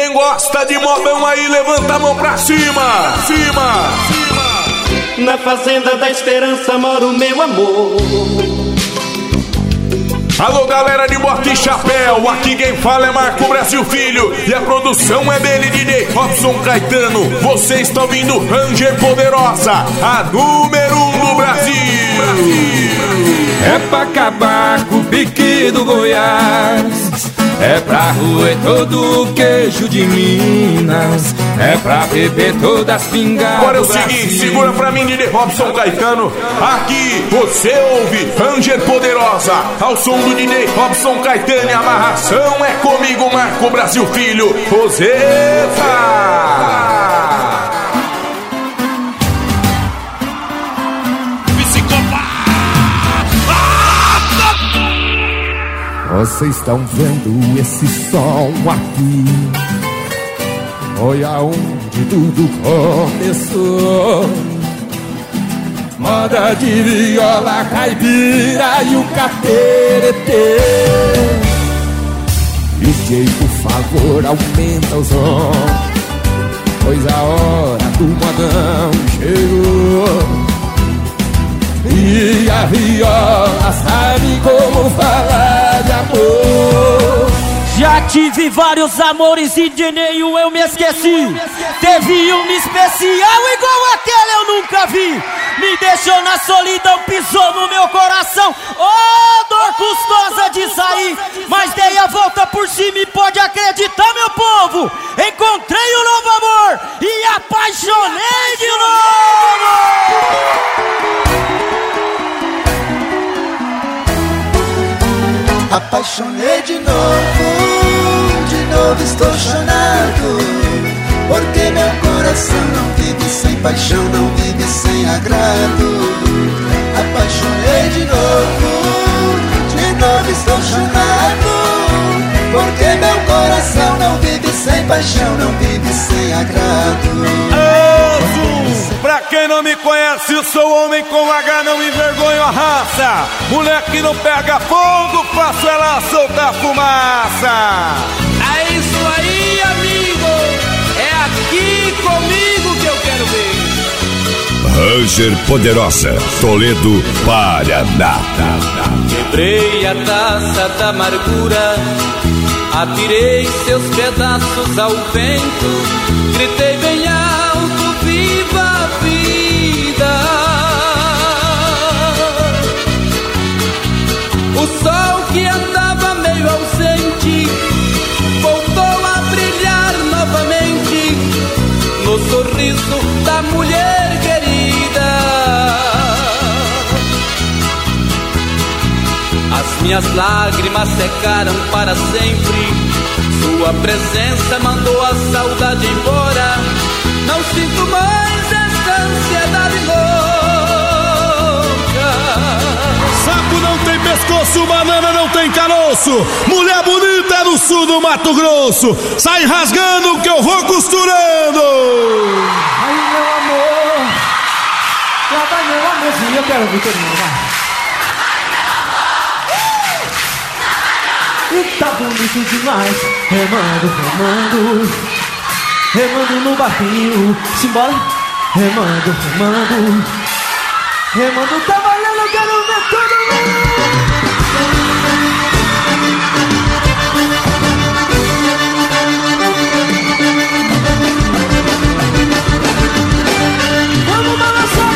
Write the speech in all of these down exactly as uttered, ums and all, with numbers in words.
Quem gosta de modão aí, levanta a mão pra cima, cima, cima. Na fazenda da esperança mora o meu amor. Alô, galera de Bota e Chapéu, aqui quem fala é Marco Brasil Filho e a produção é dele, D J Robson Caetano. Você está ouvindo Ranger Poderosa, a número um do Brasil. É pra acabar com o pique do Goiás, é pra roer todo o queijo de Minas, é pra beber todas as pingadas. Agora é o seguinte, segura pra mim, D J Robson Caetano. Aqui você ouve Ranger Poderosa, ao som do D J Robson Caetano. E a amarração é comigo, Marco Brasil Filho. Roseta! Vocês estão vendo esse som aqui? Foi aonde tudo começou. Moda de viola caipira e o cateretê. D J, por favor, aumenta o som, pois a hora do modão chegou. E a viola sabe como falar de amor. Já tive vários amores e de nenhum eu me esqueci. Teve uma especial igual aquela eu nunca vi. Me deixou na solidão, pisou no meu coração. Oh, dor custosa de sair, mas dei a volta por cima e pode acreditar, meu povo. Encontrei um novo amor e apaixonei de novo. Apaixonei de novo, de novo estou chorando, porque meu coração não vive sem paixão, não vive sem agrado. Apaixonei de novo, de novo estou chorando, porque meu coração não vive sem paixão, não vive sem agrado. Pra quem não me conhece, eu sou homem com H, não envergonho a raça. Mulher que não pega fogo, faço ela soltar fumaça. É isso aí, amigo, é aqui comigo que eu quero ver. Ranger Poderosa, Toledo, Paraná. Quebrei a taça da amargura, atirei seus pedaços ao vento, gritei bem alto, viva a vida. O sol que andava meio ausente voltou a brilhar novamente no sorriso da mulher querida. As minhas lágrimas secaram para sempre, sua presença mandou a saudade embora. Não sinto mais essa ansiedade louca. Sapo não tem pescoço, banana não tem caroço. Mulher bonita é no sul do Mato Grosso. Sai rasgando que eu vou costurando. Ai, meu amor, lá vai meu amorzinho, eu quero ver todo mundo, vai. E tá bonito demais, remando, remando, remando no barquinho, simbora, remando, remando, remando, tá valendo, eu quero ver todo mundo. Vamos balançar,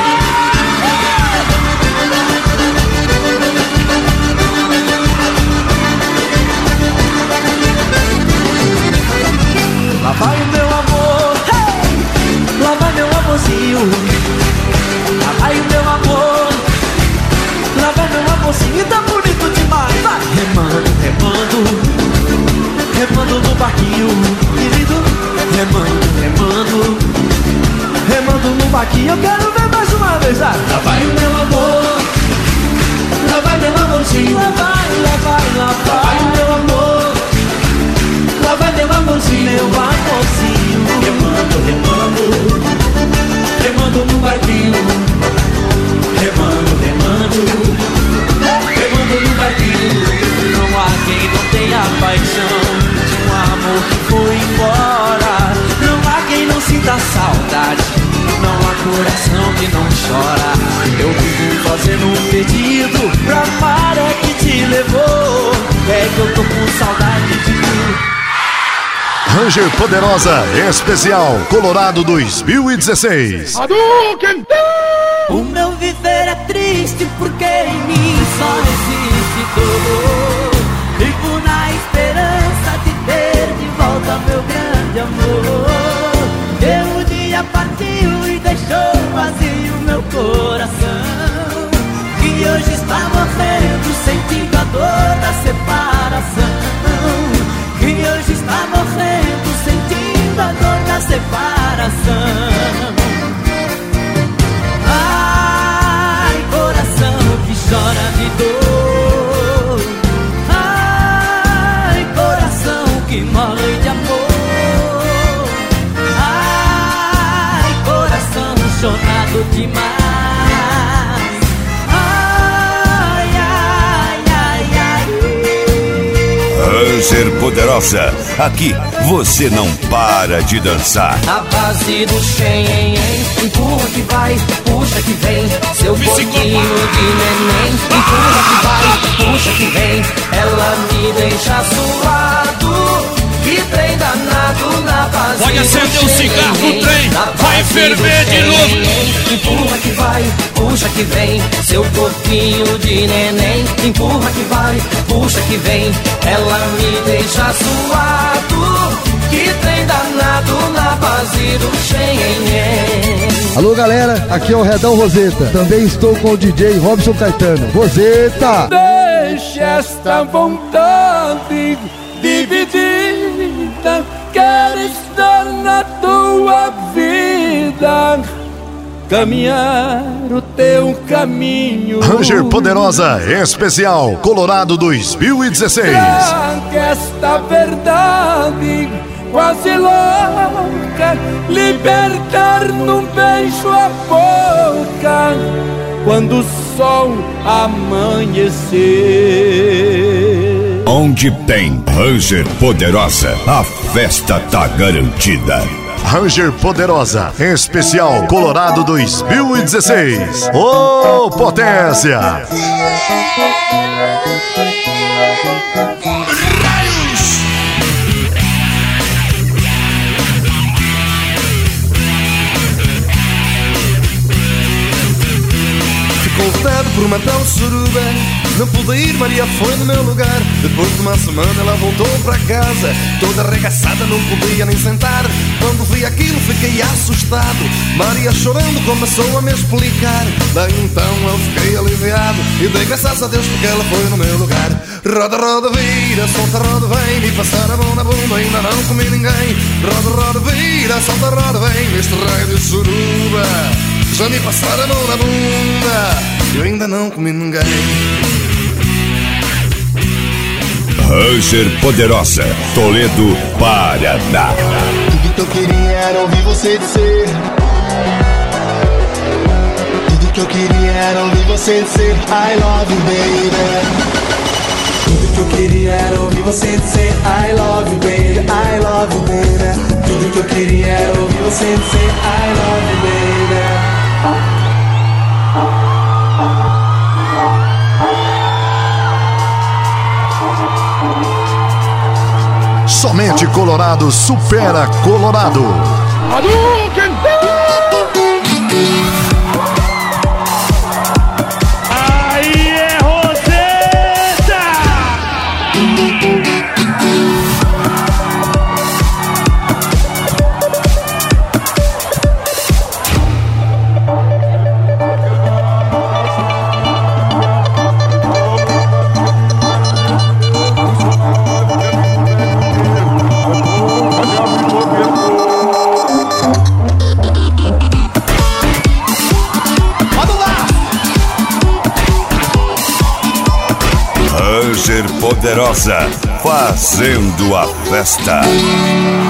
lá vai o meu amor, hey! Lá vai meu amorzinho, lá vai o meu amor, lá vai meu amorzinho, tá bonito demais, vai remando, remando, remando no barquinho, querido, remando, remando, remando no barquinho, eu quero ver mais uma vez, vai. Lá vai o meu amor, lá vai meu amorzinho, lá vai, lá vai, lá vai, lá vai o meu amor. Lá vai meu amorzinho, meu amorzinho, remando, remando, remando no barquinho, remando, remando, remando no barquinho. Não há quem não tenha paixão de um amor que foi embora. coração que não chora. Eu vivo fazendo um pedido pra amar é que te levou. É que eu tô com saudade de tu. Ranger Poderosa Especial Colorado dois mil e dezesseis. O meu viver é triste porque em mim só existe dor. Vivo na esperança de ter de volta meu grande amor. Que um dia partiu e deixou vazio meu coração, que hoje está morrendo sentindo a dor da separação. Que hoje está morrendo sentindo a dor da separação. Ai, coração que chora de dor. Ai, coração que morre de amor. Ai, coração chorado demais. Ranger Poderosa, aqui você não para de dançar. A base do Xen, empurra que vai, puxa que vem. Seu corpinho de neném, empurra que vai, puxa que vem. Ela me deixa suado, que trem danado na base. Pode acender o cigarro do trem, vai ferver de novo. Empurra que vai, puxa que vem. Seu corpinho de neném, empurra que vai, puxa que vem. Ela me deixa suado, que trem danado na base do Xen. Alô galera, aqui é o Redão Roseta. Também estou com o D J Robson Caetano. Roseta! Deixa esta vontade dividida, quero estar na tua vida, caminhar o teu caminho. Ranger Poderosa Especial Colorado dois mil e dezesseis. Traga esta verdade quase louca, libertar num beijo a boca, quando o sol amanhecer. Onde tem Ranger Poderosa, a festa tá garantida. Ranger Poderosa Especial Colorado dois mil e dezesseis. Ô, potência! Voltado por uma tal suruba, não pude ir, Maria foi no meu lugar. Depois de uma semana ela voltou para casa, toda arregaçada, não podia nem sentar. Quando vi aquilo fiquei assustado, Maria chorando começou a me explicar. Daí então eu fiquei aliviado e dei graças a Deus porque ela foi no meu lugar. Roda, roda, vira, solta, roda, vem, me passar a mão na bunda, ainda não comi ninguém. Roda, roda, vira, solta, roda, vem, neste raio de suruba. Já me passaram a mão na bunda, eu ainda não comi ninguém. Ranger Poderosa, Toledo, Paraná. Tudo que eu queria era ouvir você dizer. Tudo que eu queria era ouvir você dizer I love you, baby. Tudo que eu queria era ouvir você dizer I love you, baby, I love you, baby. Tudo que eu queria era ouvir você dizer I love you, baby. Somente Colorado supera Colorado. Aí é Roseta! Ranger Poderosa, fazendo a festa.